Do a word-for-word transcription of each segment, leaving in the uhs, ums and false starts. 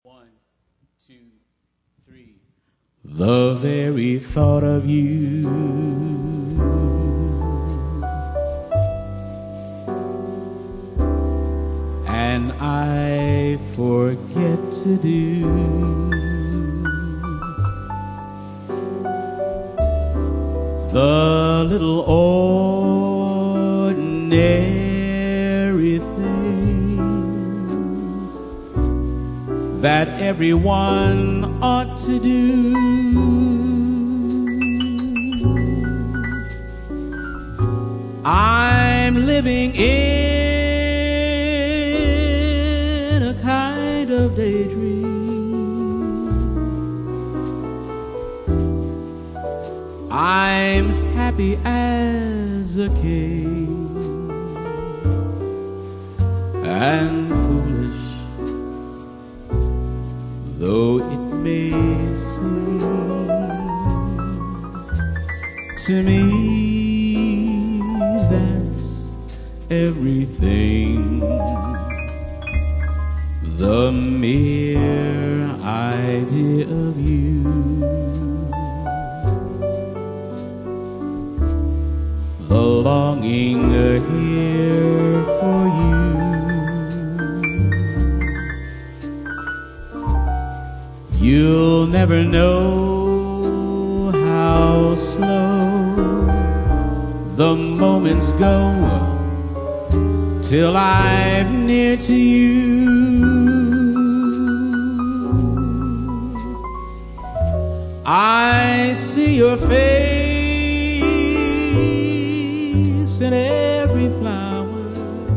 One, two, three. The very thought of you and I forget to do the little ordinary things that everyone ought to do. I'm living in a kind of daydream. I'm happy as a king and foolish though it may seem to me. That's everything. The mere idea of you, the longing here for you. You'll never know how slow the moments go till I'm near to you. I see your face in every flower,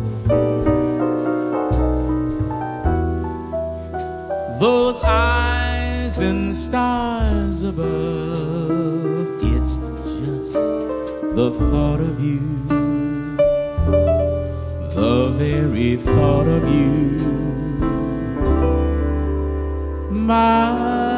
those eyes and stars above. It's just the thought of you, the very thought of you, my